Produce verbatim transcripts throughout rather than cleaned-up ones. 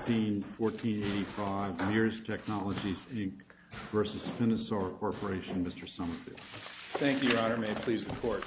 fourteen eighty-five, Mears Technologies, Incorporated versus Finisar Corporation, Mister Summerfield. Thank you, Your Honor. May it please the Court.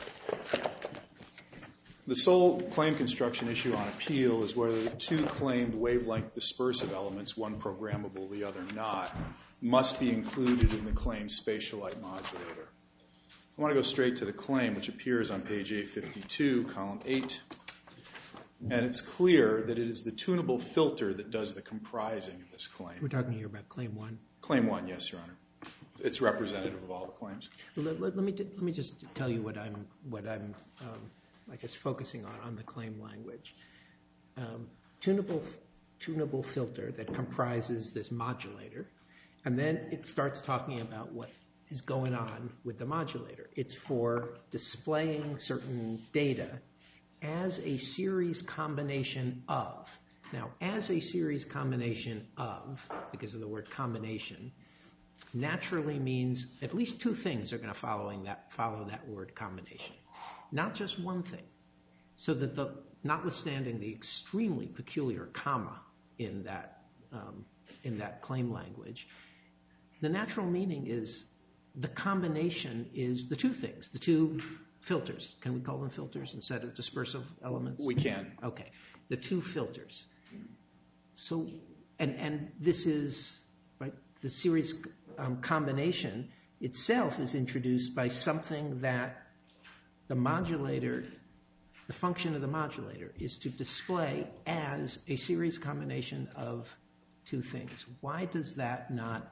The sole claim construction issue on appeal is whether the two claimed wavelength dispersive elements, one programmable, the other not, must be included in the claimed spatial light modulator. I want to go straight to the claim, which appears on page eight fifty-two, column eight. And it's clear that it is the tunable filter that does the comprising of this claim. We're talking here about claim one? Claim one, yes, Your Honor. It's representative of all the claims. Let, let, let, me, let me just tell you what I'm, what I'm um, I guess, focusing on, on the claim language. Um, tunable, tunable filter that comprises this modulator, and then it starts talking about what is going on with the modulator. It's for displaying certain data as a series combination of. Now, as a series combination of, because of the word combination, naturally means at least two things are going to following that, follow that word combination. Not just one thing. So that the, notwithstanding the extremely peculiar comma in that, um, in that claim language, the natural meaning is the combination is the two things, the two filters. Can we call them filters instead of dispersive elements? We can. Okay. The two filters. So, and, and this is, right, the series um, combination itself is introduced by something that the modulator, the function of the modulator is to display as a series combination of two things. Why does that not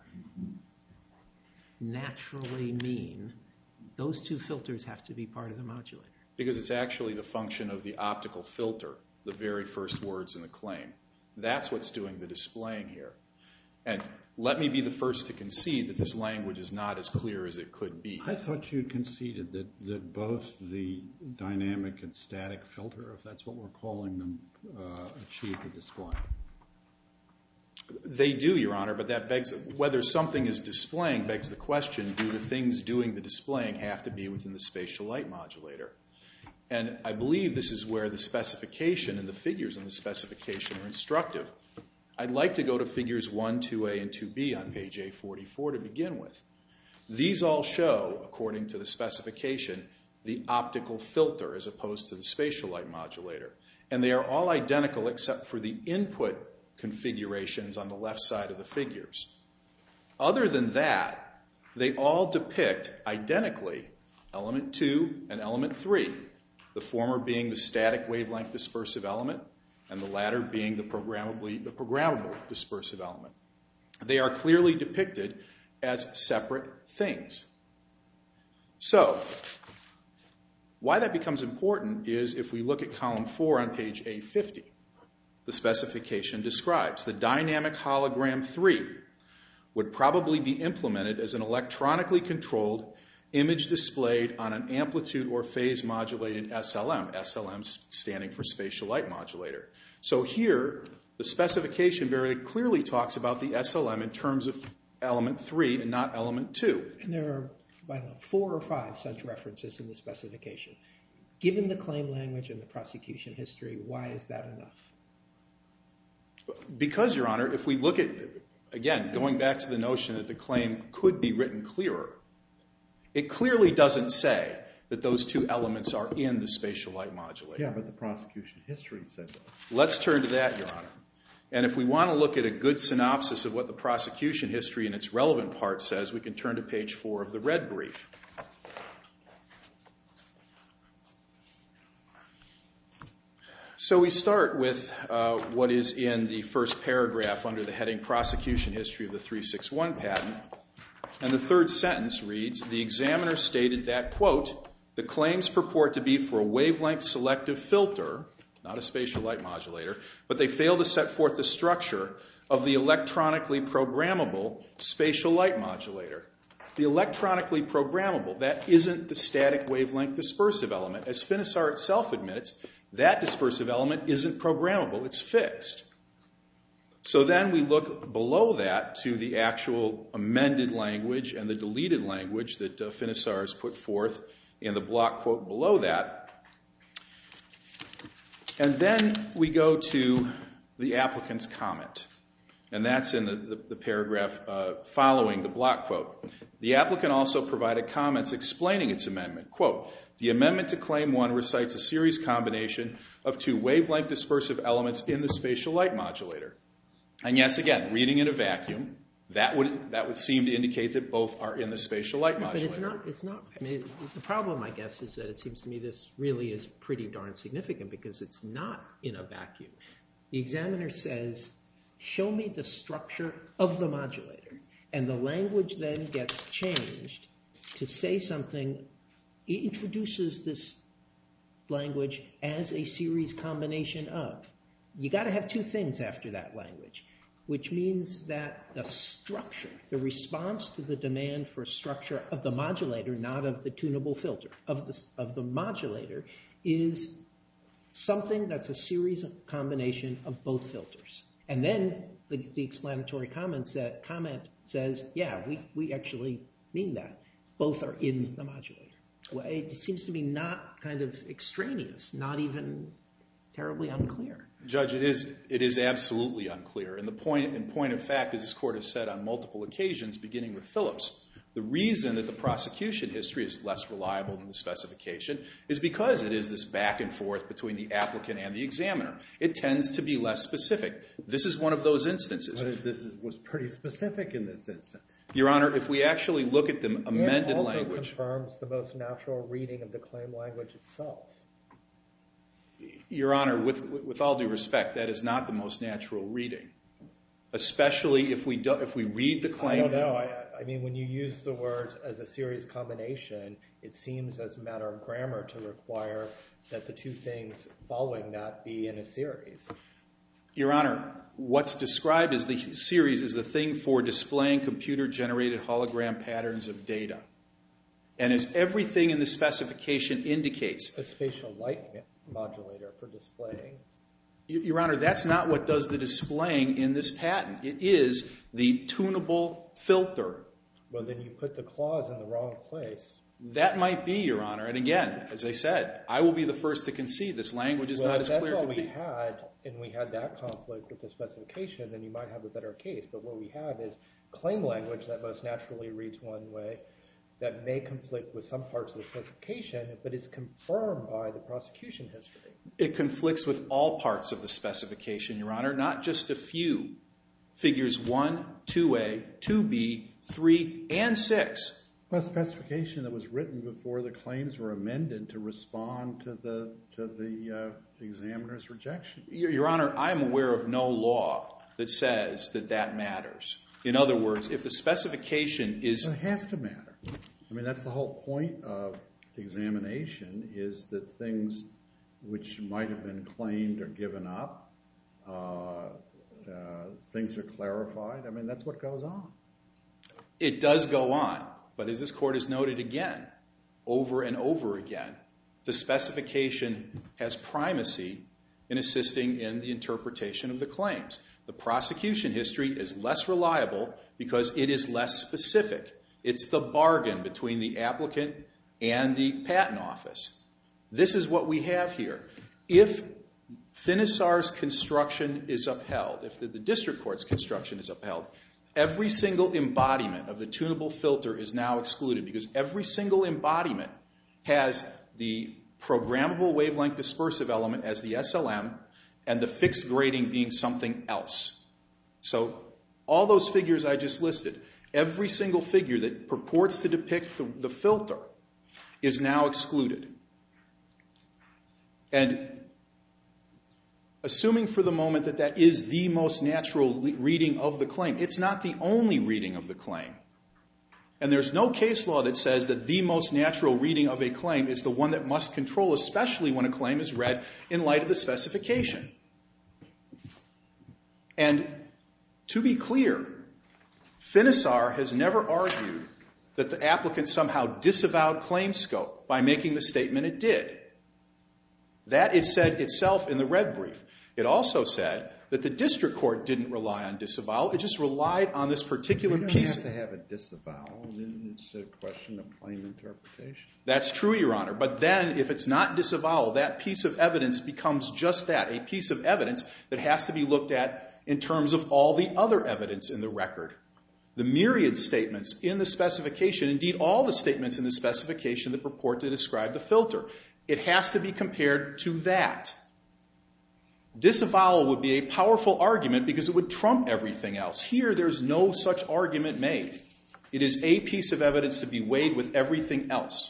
naturally mean those two filters have to be part of the modulator? Because it's actually the function of the optical filter, the very first words in the claim. That's what's doing the displaying here. And let me be the first to concede that this language is not as clear as it could be. I thought you conceded that, that both the dynamic and static filter, if that's what we're calling them, uh, achieve the display. They do, Your Honor, but that begs, whether something is displaying begs the question, do the things doing the displaying have to be within the spatial light modulator? And I believe this is where the specification and the figures in the specification are instructive. I'd like to go to figures one, two A, and two B on page A forty-four to begin with. These all show, according to the specification, the optical filter as opposed to the spatial light modulator. And they are all identical except for the input configurations on the left side of the figures. Other than that, they all depict identically element two and element three, the former being the static wavelength dispersive element and the latter being the programmably, the programmable dispersive element. They are clearly depicted as separate things. So, why that becomes important is if we look at column four on page A fifty. The specification describes the dynamic hologram three would probably be implemented as an electronically controlled image displayed on an amplitude or phase modulated S L M, S L M standing for spatial light modulator. So here, the specification very clearly talks about the S L M in terms of element three and not element two. And there are, I don't know, four or five such references in the specification. Given the claim language and the prosecution history, why is that enough? Because, Your Honor, if we look at, again, going back to the notion that the claim could be written clearer, it clearly doesn't say that those two elements are in the spatial light modulator. Yeah, but the prosecution history said that. Let's turn to that, Your Honor. And if we want to look at a good synopsis of what the prosecution history and its relevant part says, we can turn to page four of the red brief. So we start with uh, what is in the first paragraph under the heading Prosecution History of the three sixty-one patent. And the third sentence reads, the examiner stated that, quote, the claims purport to be for a wavelength selective filter, not a spatial light modulator, but they fail to set forth the structure of the electronically programmable spatial light modulator. The electronically programmable, that isn't the static wavelength dispersive element. As Finisar itself admits, that dispersive element isn't programmable, it's fixed. So then we look below that to the actual amended language and the deleted language that uh, Finisar has put forth in the block quote below that. And then we go to the applicant's comment. And that's in the, the, the paragraph uh, following the block quote. The applicant also provided comments explaining its amendment. Quote, the amendment to Claim one recites a series combination of two wavelength dispersive elements in the spatial light modulator. And yes, again, reading in a vacuum, that would that would seem to indicate that both are in the spatial light modulator. But it's not, it's not, I mean, the problem, I guess, is that it seems to me this really is pretty darn significant because it's not in a vacuum. The examiner says, show me the structure of the modulator. And the language then gets changed to say something. It introduces this language as a series combination of. You got to have two things after that language, which means that the structure, the response to the demand for structure of the modulator, not of the tunable filter, of the, of the modulator, is something that's a series combination of both filters. And then the, the explanatory comment, sa- comment says, yeah, we, we actually mean that. Both are in the modulator. Well, it seems to me not kind of extraneous, not even terribly unclear. Judge, it is it is absolutely unclear. And the point, in point of fact, as this Court has said on multiple occasions, beginning with Phillips, the reason that the prosecution history is less reliable than the specification is because it is this back and forth between the applicant and the examiner. It tends to be less specific. This is one of those instances. But this is, was pretty specific in this instance. Your Honor, if we actually look at the amended it also language. confirms the most natural reading of the claim language itself. Your Honor, with, with all due respect, that is not the most natural reading, especially if we do, if we read the claim. I don't know. I, I mean, when you use the word as a series combination, it seems as a matter of grammar to require that the two things following that be in a series. Your Honor, what's described as the series is the thing for displaying computer-generated hologram patterns of data. And as everything in the specification indicates. A spatial light modulator for displaying. Your Honor, that's not what does the displaying in this patent. It is the tunable filter. Well, then you put the clause in the wrong place. That might be, Your Honor. And again, as I said, I will be the first to concede this language is well, not as clear to be. That's all we had, and we had that conflict with the specification, then you might have a better case. But what we have is claim language that most naturally reads one way, that may conflict with some parts of the specification, but is confirmed by the prosecution history. It conflicts with all parts of the specification, Your Honor, not just a few. Figures one, two A, two B, three, and six. A specification that was written before the claims were amended to respond to the to the uh, examiner's rejection. Your, Your Honor, I am aware of no law that says that that matters. In other words, if the specification is... Well, it has to matter. I mean, that's the whole point of examination, is that things which might have been claimed or given up, uh, uh, things are clarified. I mean, that's what goes on. It does go on. But as this Court has noted again, over and over again, the specification has primacy in assisting in the interpretation of the claims. The prosecution history is less reliable because it is less specific. It's the bargain between the applicant and the patent office. This is what we have here. If Finisar's construction is upheld, if the, the district court's construction is upheld, every single embodiment of the tunable filter is now excluded because every single embodiment has the programmable wavelength dispersive element as the S L M and the fixed grading being something else. So all those figures I just listed, every single figure that purports to depict the, the filter is now excluded. And assuming for the moment that that is the most natural reading of the claim, it's not the only reading of the claim. And there's no case law that says that the most natural reading of a claim is the one that must control, especially when a claim is read in light of the specification. And to be clear, Finisar has never argued that the applicant somehow disavowed claim scope by making the statement it did. That is said itself in the red brief. It also said that the district court didn't rely on disavowal. It just relied on this particular you piece. You don't have to have a disavowal. It's a question of claim interpretation. That's true, Your Honor. But then if it's not disavowal, that piece of evidence becomes just that, a piece of evidence that has to be looked at in terms of all the other evidence in the record. The myriad statements in the specification, indeed all the statements in the specification that purport to describe the filter. It has to be compared to that. Disavowal would be a powerful argument because it would trump everything else. Here, there's no such argument made. It is a piece of evidence to be weighed with everything else.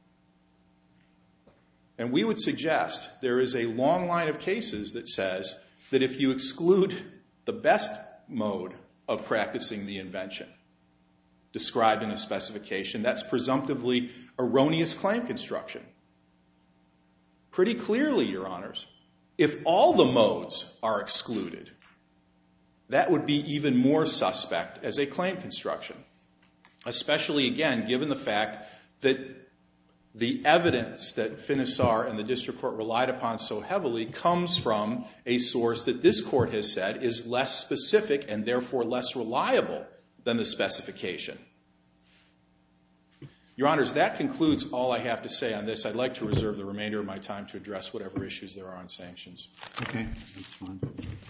And we would suggest there is a long line of cases that says that if you exclude the best mode of practicing the invention described in a specification, that's presumptively erroneous claim construction. Pretty clearly, Your Honors, if all the modes are excluded, that would be even more suspect as a claim construction, especially, again, given the fact that the evidence that Finisar and the district court relied upon so heavily comes from a source that this court has said is less specific and therefore less reliable than the specification. Your Honors, that concludes all I have to say on this. I'd like to reserve the remainder of my time to address whatever issues there are on sanctions. Okay, that's fine.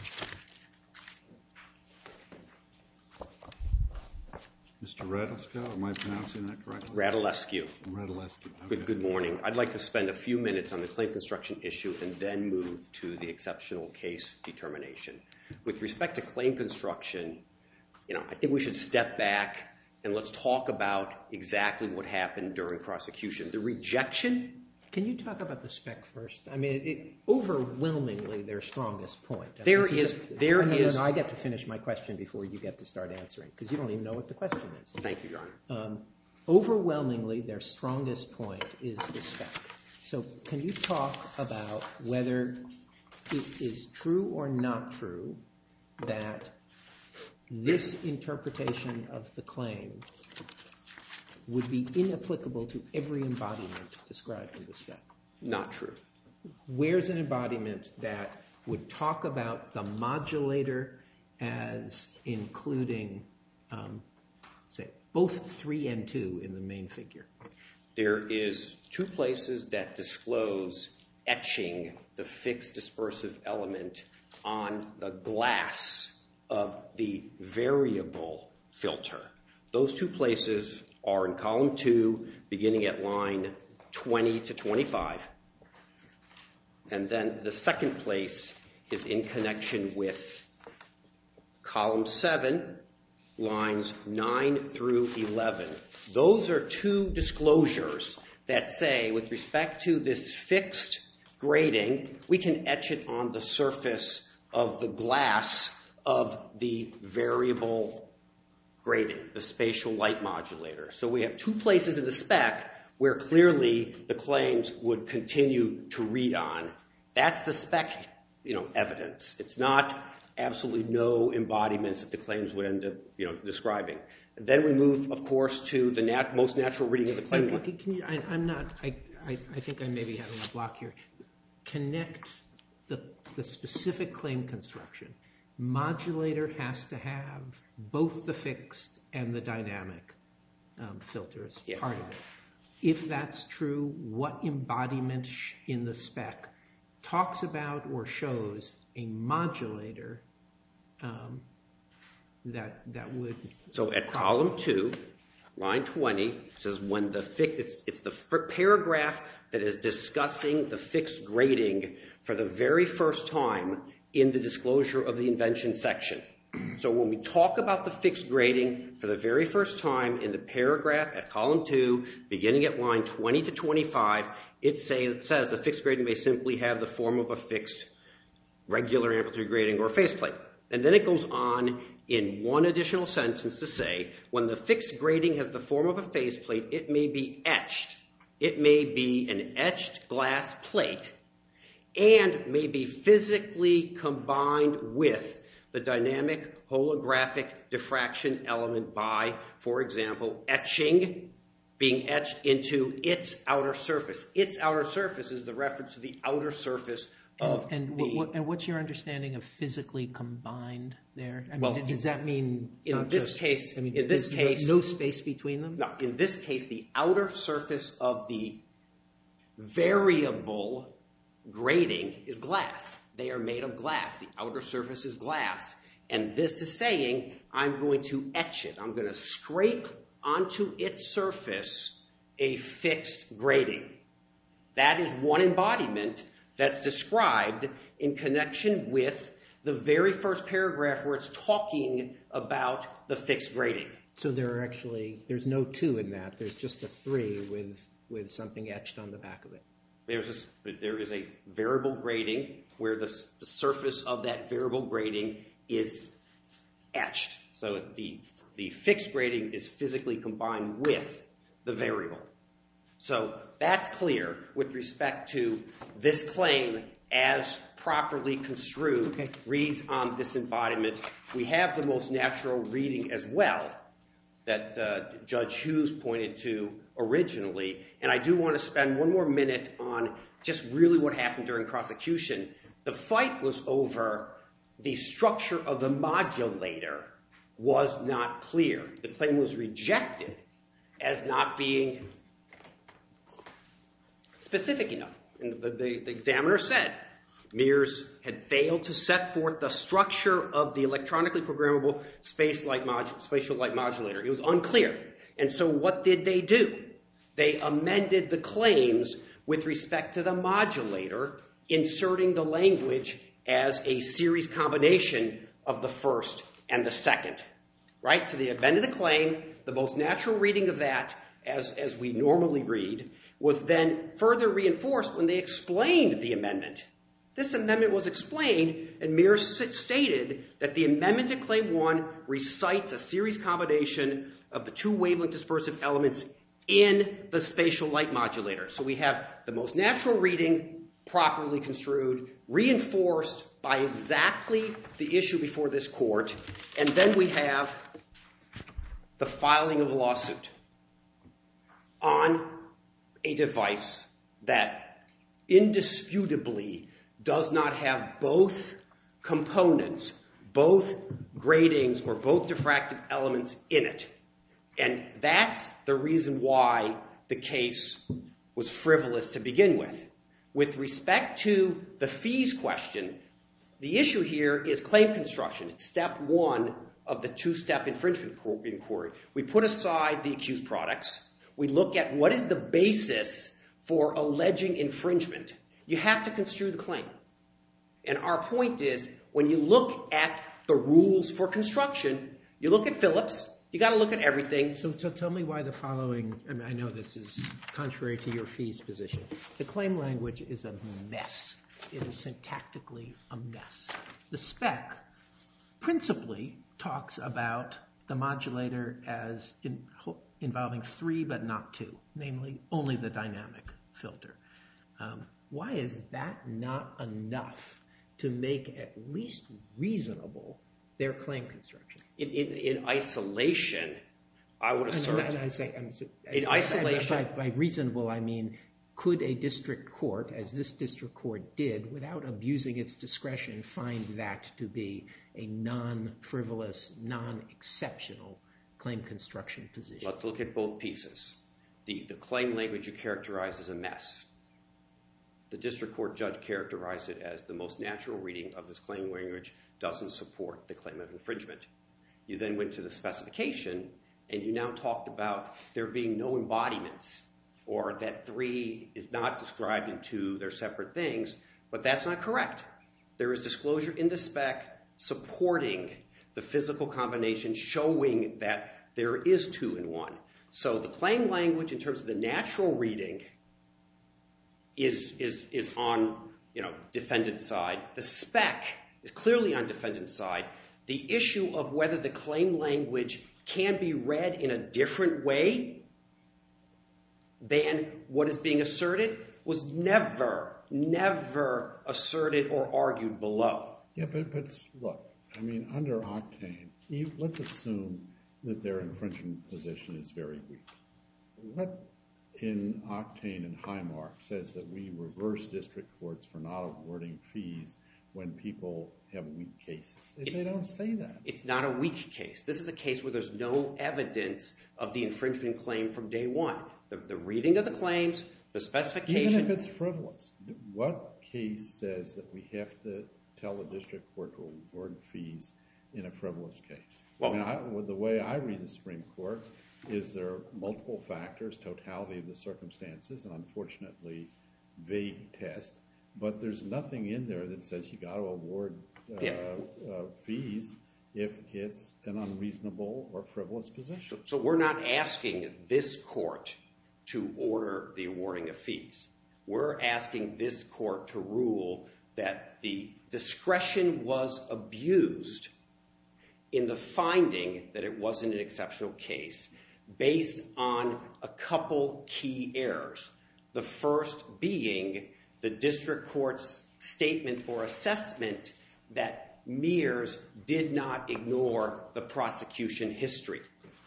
Mister Radulescu, am I pronouncing that correctly? Radulescu. Radulescu. Okay. Good, good morning. I'd like to spend a few minutes on the claim construction issue and then move to the exceptional case determination. With respect to claim construction, you know, I think we should step back and let's talk about exactly what happened during prosecution. The rejection. Can you talk about the spec first? I mean, it, overwhelmingly their strongest point. There is, is, a, there no, no, is. No, no, I get to finish my question before you get to start answering because you don't even know what the question is. Thank you, Your Honor. Um, overwhelmingly, their strongest point is the spec. So can you talk about whether it is true or not true that this interpretation of the claim would be inapplicable to every embodiment described in the spec? Not true. Where's an embodiment that would talk about the modulator as including, um, say, both three and two in the main figure? There is two places that disclose etching the fixed dispersive element on the glass of the variable filter. Those two places are in column two, beginning at line twenty to twenty-five. And then the second place is in connection with column seven, lines nine through eleven. Those are two disclosures that say, with respect to this fixed grating, we can etch it on the surface of the glass of the variable grating, the spatial light modulator. So we have two places in the spec where clearly the claims would continue to read on. That's the spec, you know, evidence. It's not absolutely no embodiments that the claims would end up, you know, describing. And then we move, of course, to the nat- most natural reading of the claim. Can, can you, I, I'm not, I, I, I think I may be having a block here. Connect the, the specific claim construction. Modulator has to have both the fixed and the dynamic um, filters, yeah. part of it. If that's true, what embodiment in the spec talks about or shows a modulator um, that that would... So at column two, line twenty, it says when the fixed, it's, it's the f- paragraph that is discussing the fixed grating for the very first time in the disclosure of the invention section. So when we talk about the fixed grating for the very first time in the paragraph at column two, beginning at line twenty to twenty-five, it, say, it says the fixed grating may simply have the form of a fixed regular amplitude grating or faceplate. And then it goes on in one additional sentence to say, when the fixed grating has the form of a faceplate, it may be etched. It may be an etched glass plate and may be physically combined with the dynamic holographic diffraction element by, for example, etching, being etched into its outer surface. Its outer surface is the reference to the outer surface of and, and, the... what, and what's your understanding of physically combined there? I mean, well, does that mean... In this just, case, I mean, in this case... No space between them? No, in this case, the outer surface of the variable grating is glass. They are made of glass. The outer surface is glass. And this is saying, I'm going to etch it. I'm going to scrape onto its surface a fixed grating. That is one embodiment that's described in connection with the very first paragraph where it's talking about the fixed grating. So there are actually, there's no two in that. There's just a three with, with something etched on the back of it. There's a, there is a variable grating where the, the surface of that variable grating is etched. So the, the fixed grating is physically combined with the variable. So that's clear with respect to this claim as properly construed, okay. reads on this embodiment. We have the most natural reading as well that uh, Judge Hughes pointed to originally. And I do want to spend one more minute on just really what happened during prosecution. The fight was over the structure of the modulator was not clear. The claim was rejected as not being specific enough. And the, the, the examiner said Mears had failed to set forth the structure of the electronically programmable space light modu- spatial light modulator. It was unclear. And so what did they do? They amended the claims with respect to the modulator, inserting the language as a series combination of the first and the second. Right? So they amended the claim. The most natural reading of that, as, as we normally read, was then further reinforced when they explained the amendment. This amendment was explained, and Mears stated that the amendment to Claim one recites a series combination of the two wavelength dispersive elements in the spatial light modulator. So we have the most natural reading, properly construed, reinforced by exactly the issue before this court, and then we have the filing of a lawsuit on a device that indisputably does not have both components, both gratings or both diffractive elements in it. And that's the reason why the case was frivolous to begin with. With respect to the fees question, the issue here is claim construction. It's step one of the two-step infringement inquiry. We put aside the accused products. We look at what is the basis for alleging infringement. You have to construe the claim. And our point is, when you look at the rules for construction, you look at Phillips, you got to look at everything. So, so tell me why the following, I mean, I know this is contrary to your fees position. The claim language is a mess. It is syntactically a mess. The spec principally talks about the modulator as in, involving three but not two, namely only the dynamic filter. Um, why is that not enough to make at least reasonable their claim construction? In, in, in isolation, I would assert. And, and I say, I'm, in I, isolation. by, by reasonable, I mean, could a district court, as this district court did, without abusing its discretion, find that to be a non-frivolous, non-exceptional claim construction position? Let's look at both pieces. The, the claim language you characterize as a mess. The district court judge characterized it as the most natural reading of this claim language doesn't support the claim of infringement. You then went to the specification, and you now talked about there being no embodiments, or that three is not described in two, they're separate things, but that's not correct. There is disclosure in the spec supporting the physical combination, showing that there is two in one. So the claim language in terms of the natural reading is, is, is on, you know, defendant's side. The spec is clearly on defendant's side. The issue of whether the claim language can be read in a different way than what is being asserted was never, never asserted or argued below. Yeah, but, but look, I mean, under Octane, you, let's assume that their infringement position is very weak. What in Octane and Highmark says that we reverse district courts for not awarding fees when people have weak cases? If they don't say that. It's not a weak case. This is a case where there's no evidence of the infringement claim from day one. The, the reading of the claims, the specification. Even if it's frivolous, what case says that we have to tell a district court to award fees in a frivolous case? Well, I mean, I, well, the way I read the Supreme Court is there are multiple factors, totality of the circumstances, and unfortunately vague test, but there's nothing in there that says you got to award uh, Yeah. uh, fees if it's an unreasonable or frivolous position. So we're not asking this court to order the awarding of fees. We're asking this court to rule that the discretion was abused in the finding that it wasn't an exceptional case based on a couple key errors. The first being the district court's statement or assessment that Mears did not ignore the prosecution history.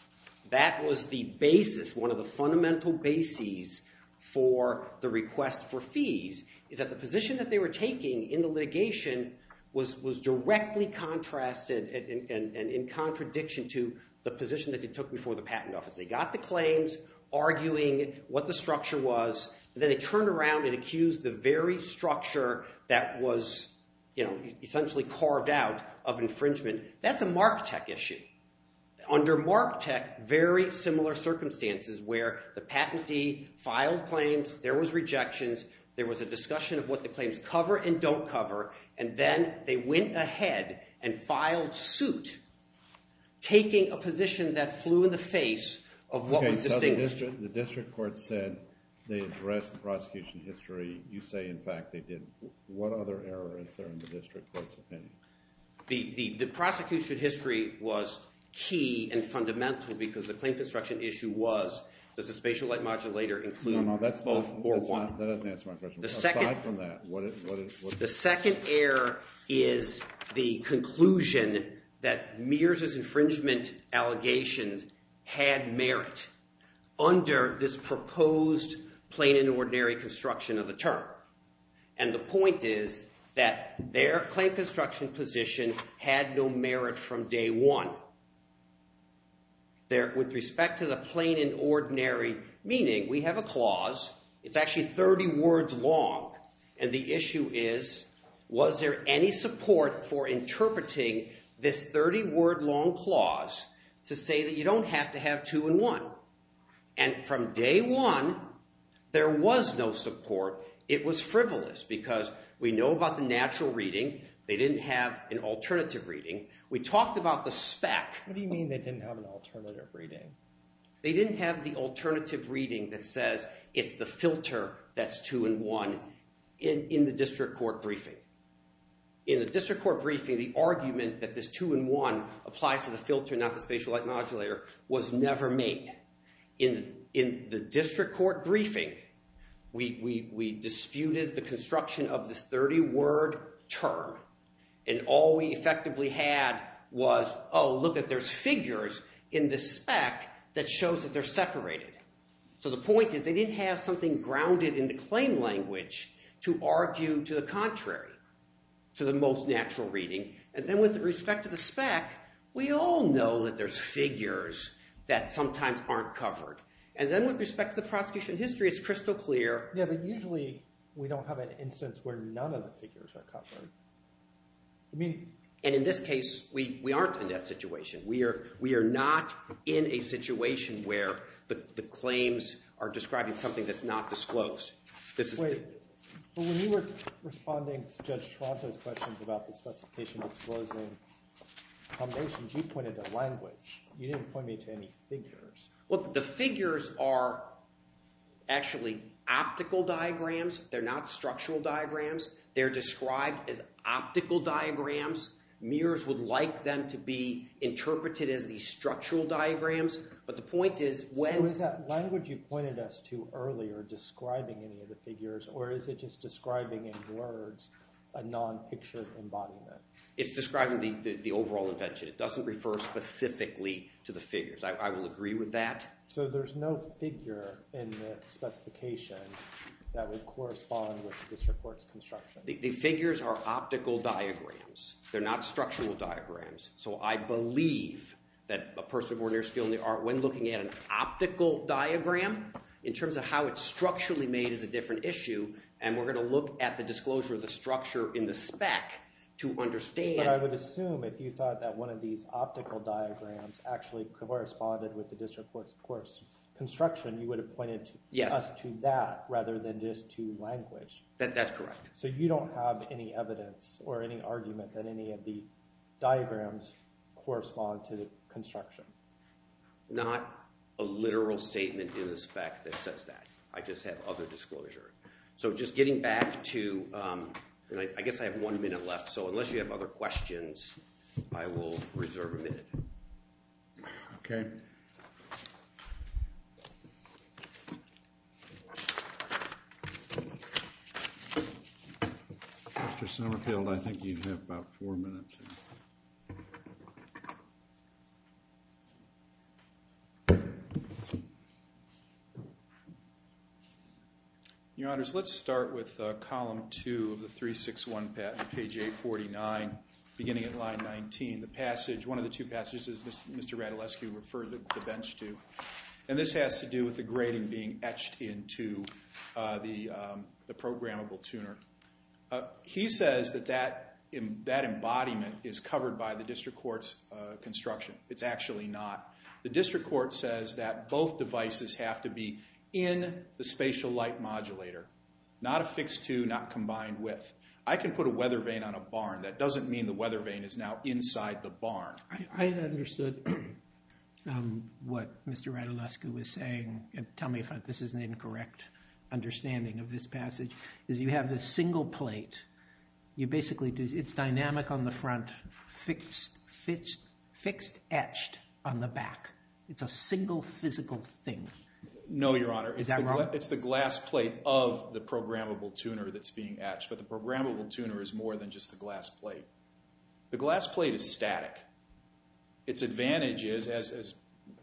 That was the basis, one of the fundamental bases for the request for fees, is that the position that they were taking in the litigation was, was directly contrasted and, and, and in contradiction to the position that they took before the patent office. They got the claims, arguing what the structure was, and then they turned around and accused the very structure that was, you know, essentially carved out of infringement. That's a MarkTech issue. Under MarkTech, very similar circumstances where the patentee filed claims, there was rejections, there was a discussion of what the claims cover and don't cover, and then they went ahead and filed suit, taking a position that flew in the face of what okay, was so distinguished. The district, the district court said they addressed the prosecution history. You say, in fact, they didn't. What other error is there in the district court's opinion? The, the, the prosecution history was key and fundamental because the claim construction issue was, does the spatial light modulator include no, no, that's both not, or that's one? Not, that doesn't answer my question. The Aside second, from that, what is, what is, what's the second error is the conclusion that Mears' infringement allegations had merit under this proposed plain and ordinary construction of the term. And the point is that their claim construction position had no merit from day one. There, with respect to the plain and ordinary meaning, we have a clause. It's actually thirty words long. And the issue is, was there any support for interpreting this thirty-word long clause to say that you don't have to have two and one? And from day one, there was no support. It was frivolous because we know about the natural reading. They didn't have an alternative reading. We talked about the spec. What do you mean they didn't have an alternative reading? They didn't have the alternative reading that says it's the filter that's two and one in, in the district court briefing. In the district court briefing, the argument that this two and one applies to the filter, not the spatial light modulator, was never made. In, in the district court briefing, we, we, we disputed the construction of this thirty-word term. And all we effectively had was, oh, look at there's figures in the spec that shows that they're separated. So the point is they didn't have something grounded in the claim language to argue to the contrary, to the most natural reading. And then with respect to the spec, we all know that there's figures that sometimes aren't covered. And then with respect to the prosecution history, it's crystal clear. Yeah, but usually we don't have an instance where none of the figures are covered. I mean, and in this case, we, we aren't in that situation. We are we are not in a situation where the, the claims are describing something that's not disclosed. This is wait, but when you were responding to Judge Toronto's questions about the specification disclosing combinations, you pointed to language. You didn't point me to any figures. Well, the figures are actually optical diagrams. They're not structural diagrams. They're described as optical diagrams. Mears would like them to be interpreted as these structural diagrams. But the point is when... So is that language you pointed us to earlier describing any of the figures, or is it just describing in words a non-pictured embodiment? It's describing the, the, the overall invention. It doesn't refer specifically to the figures. I, I will agree with that. So there's no figure in the specification that would correspond with the district court's construction. The, the figures are optical diagrams. They're not structural diagrams. So I believe that a person of ordinary skill in the art, when looking at an optical diagram, in terms of how it's structurally made is a different issue, and we're going to look at the disclosure of the structure in the spec to understand. But I would assume if you thought that one of these optical diagrams actually corresponded with the district court's course construction, you would have pointed to yes. us to that rather than just to language. That, that's correct. So you don't have any evidence or any argument that any of the diagrams correspond to the construction? Not a literal statement in the spec that says that. I just have other disclosure. So just getting back to, um, and I, I guess I have one minute left, so unless you have other questions, I will reserve a minute. Okay. Mister Summerfield, I think you have about four minutes here. Your Honors, let's start with uh, column two of the three sixty-one patent, page eight forty-nine, beginning at line nineteen. The passage, one of the two passages Mister Radulescu referred the, the bench to. And this has to do with the grading being etched into uh, the, um, the programmable tuner. Uh, he says that that, em, that embodiment is covered by the district court's uh, construction. It's actually not. The district court says that both devices have to be in the spatial light modulator, not affixed to, not combined with. I can put a weather vane on a barn. That doesn't mean the weather vane is now inside the barn. I, I had understood um, what Mister Radulescu was saying, and tell me if I, this is an incorrect understanding of this passage, is you have this single plate. You basically do, it's dynamic on the front, fixed, fixed, fixed etched on the back. It's a single physical thing. No, Your Honor. Is It's that the, wrong? It's the glass plate of the programmable tuner that's being etched, but the programmable tuner is more than just the glass plate. The glass plate is static. Its advantage is, as, as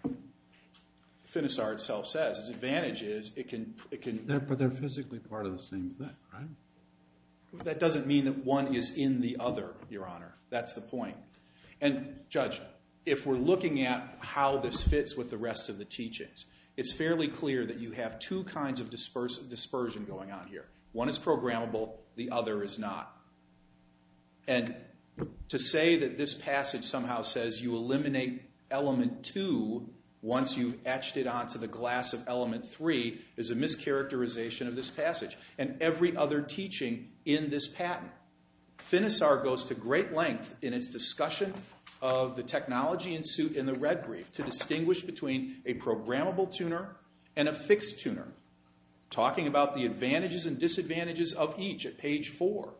Finisar itself says, its advantage is it can... It can they're, but they're physically part of the same thing, right? That doesn't mean that one is in the other, Your Honor. That's the point. And, Judge, if we're looking at how this fits with the rest of the teachings, it's fairly clear that you have two kinds of disperse, dispersion going on here. One is programmable, the other is not. And to say that this passage somehow says you eliminate element two once you've etched it onto the glass of element three is a mischaracterization of this passage and every other teaching in this patent. Finisar goes to great length in its discussion of the technology in suit in the red brief to distinguish between a programmable tuner and a fixed tuner, talking about the advantages and disadvantages of each at page four.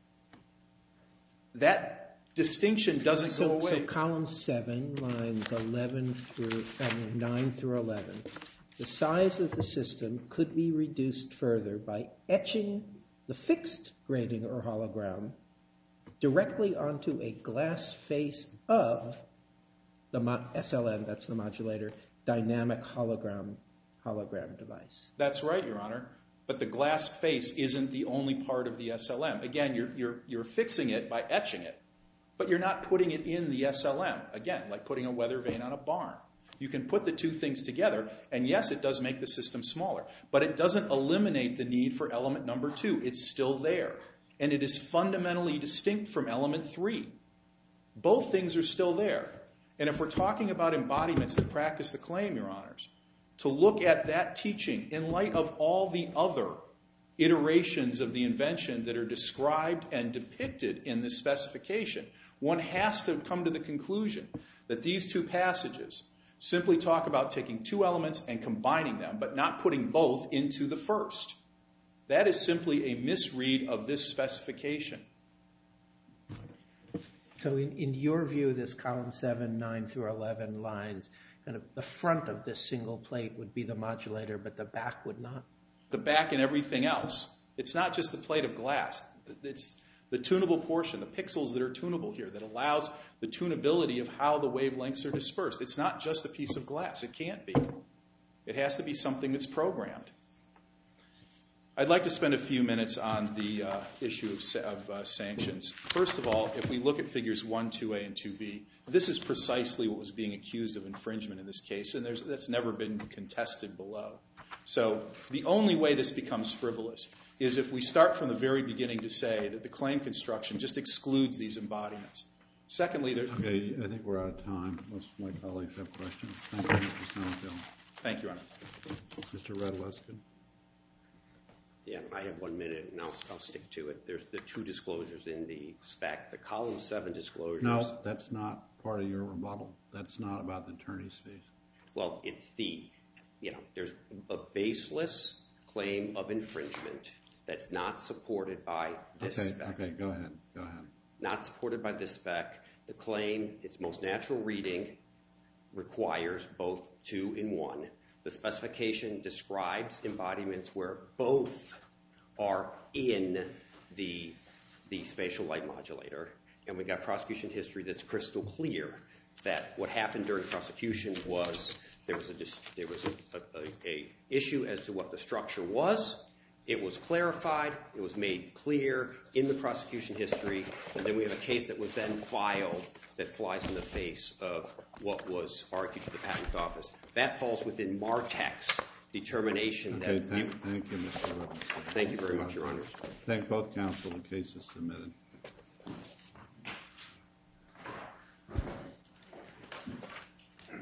That distinction doesn't so, go away. So column seven, lines eleven through I mean, nine through eleven, the size of the system could be reduced further by etching the fixed grating or hologram directly onto a glass face of the S L M, that's the modulator, dynamic hologram hologram device. That's right, Your Honor. But the glass face isn't the only part of the S L M. Again, you're, you're, you're fixing it by etching it, but you're not putting it in the S L M. Again, like putting a weather vane on a barn. You can put the two things together, and yes, it does make the system smaller, but it doesn't eliminate the need for element number two. It's still there. And it is fundamentally distinct from element three. Both things are still there. And if we're talking about embodiments that practice the claim, Your Honors, to look at that teaching in light of all the other iterations of the invention that are described and depicted in this specification, one has to come to the conclusion that these two passages simply talk about taking two elements and combining them, but not putting both into the first. That is simply a misread of this specification. So in, in your view, this column seven, nine through eleven lines, kind of the front of this single plate would be the modulator, but the back would not? The back and everything else. It's not just the plate of glass. It's the tunable portion, the pixels that are tunable here, that allows the tunability of how the wavelengths are dispersed. It's not just a piece of glass. It can't be. It has to be something that's programmed. I'd like to spend a few minutes on the uh, issue of, of uh, sanctions. First of all, if we look at figures one, two A, and two B, this is precisely what was being accused of infringement in this case, and there's, that's never been contested below. So the only way this becomes frivolous is if we start from the very beginning to say that the claim construction just excludes these embodiments. Secondly, there's... Okay, I think we're out of time. Most of my colleagues have questions. Thank you, Mister Sonnenfeld. Thank you, Your Honor. Mister Radleskin. Yeah, I have one minute, and I'll, I'll stick to it. There's the two disclosures in the spec. The column seven disclosures. No, that's not part of your rebuttal. That's not about the attorney's fees. Well, it's the, you know, there's a baseless claim of infringement that's not supported by this okay, spec. Okay, go ahead. Go ahead. Not supported by this spec. The claim, its most natural reading, requires both two in one. The specification describes embodiments where both are in the, the spatial light modulator. And we got prosecution history that's crystal clear that what happened during prosecution was there was a, there was a, a, a issue as to what the structure was. It was clarified. It was made clear in the prosecution history. And then we have a case that was then filed that flies in the face of what was argued to the patent office. That falls within MARTEC's determination. Okay, that thank, thank you, Mister Robinson. Thank you very much, Your Honors. Thank both counsel. The case is submitted.